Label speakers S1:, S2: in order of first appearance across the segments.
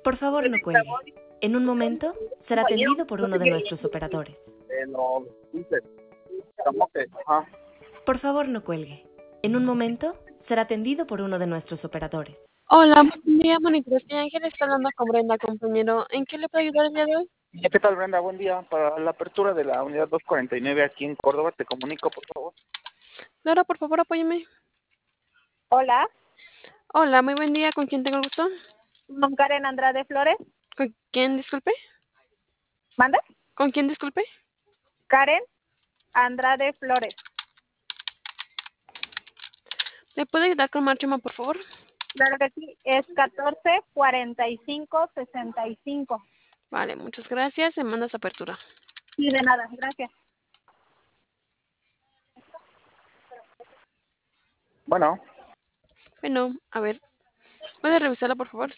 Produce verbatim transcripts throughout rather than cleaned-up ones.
S1: Por favor, no cuelgue. En un momento será atendido por uno de nuestros operadores.
S2: Eh, no, dice, camote, ajá.
S1: Por favor, no cuelgue. En un momento será atendido por uno de nuestros operadores.
S3: Hola, buen día, monitores de Ángel. Está hablando con Brenda, compañero. ¿En qué le puedo ayudar el día de hoy?
S2: ¿Qué tal, Brenda? Buen día. Para la apertura de la unidad doscientos cuarenta y nueve aquí en Córdoba, te comunico, por favor.
S3: Laura, por favor, apóyeme.
S4: Hola,
S3: Hola, muy buen día. ¿Con quién tengo el gusto?
S4: con Karen Andrade Flores.
S3: ¿Con quién, disculpe?
S4: ¿Manda?
S3: ¿Con quién, disculpe?
S4: Karen Andrade Flores.
S3: ¿Me puede ayudar con Márchima, por favor?
S4: Claro que sí, es catorce cuarenta y cinco sesenta y cinco.
S3: Vale, muchas gracias. Se manda su apertura.
S4: Sí, de nada, gracias.
S2: Bueno.
S3: Bueno, a ver. ¿Puede revisarla, por favor?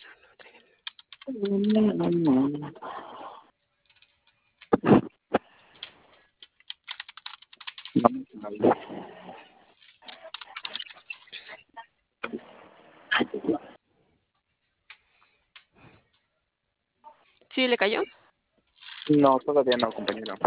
S3: ¿Sí le cayó?
S2: No, todavía no, compañero.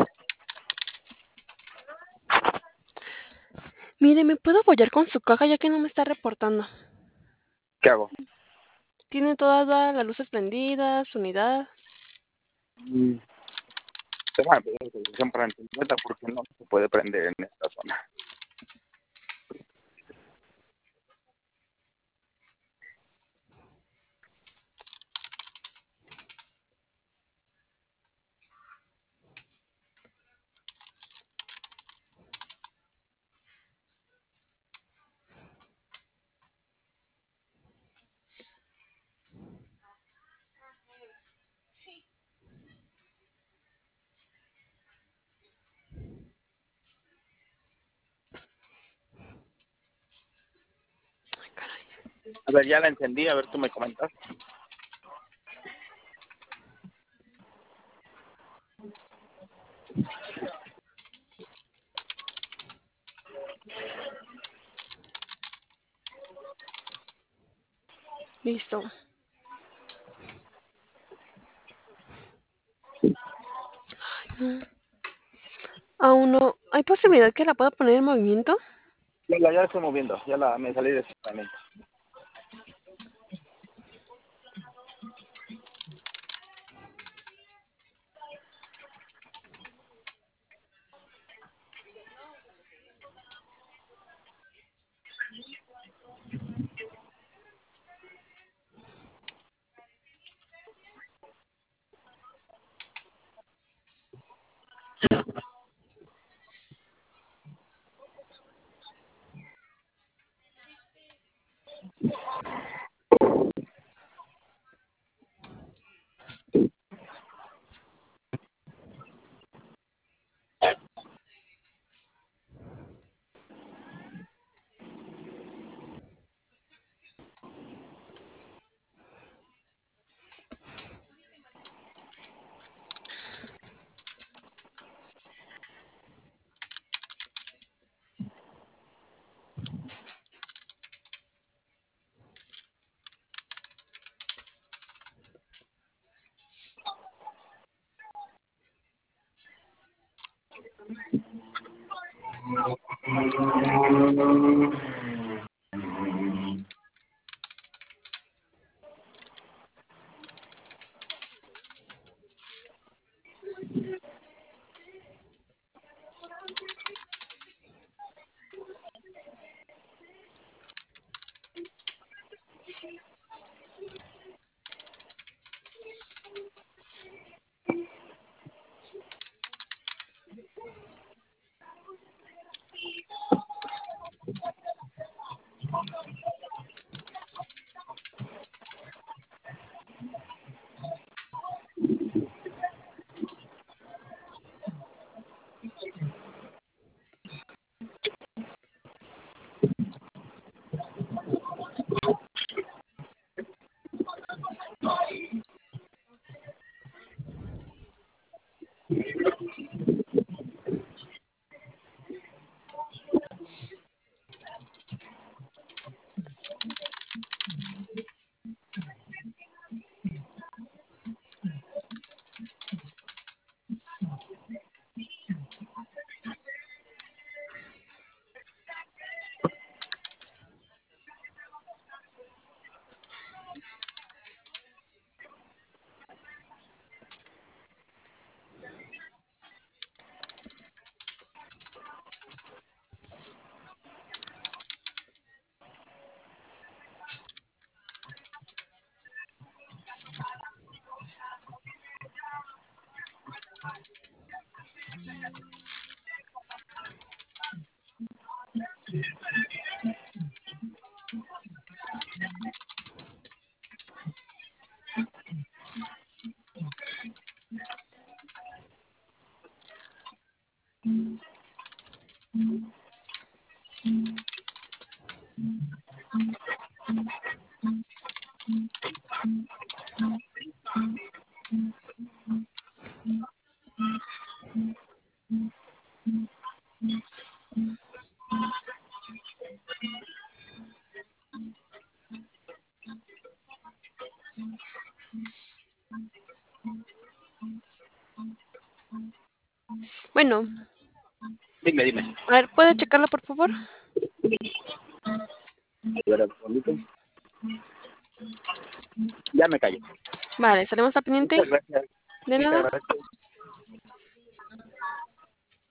S3: Mire, ¿me puedo apoyar con su caja ya que no me está reportando?
S2: ¿Qué hago?
S3: ¿Tiene todas las luces prendidas, su unidad?
S2: Mm. Déjame pedir autorización para entenderla porque no se puede prender en esta zona.
S3: Ay, caray.
S2: A ver, ya la encendí, a ver, tú me comentas.
S3: Listo. Ay, no. Aún no. ¿Hay posibilidad que la pueda poner en movimiento?
S2: Ya la, ya la estoy moviendo, ya la me salí de ese momento.
S3: Bueno,
S2: Dime, dime.
S3: a ver, ¿puede checarlo, por favor?
S2: Espera un segundito. Ya me callo.
S3: Vale, estaremos al pendiente.
S2: Muchas gracias.
S3: De
S2: Sí, te
S3: nada.
S2: agradezco.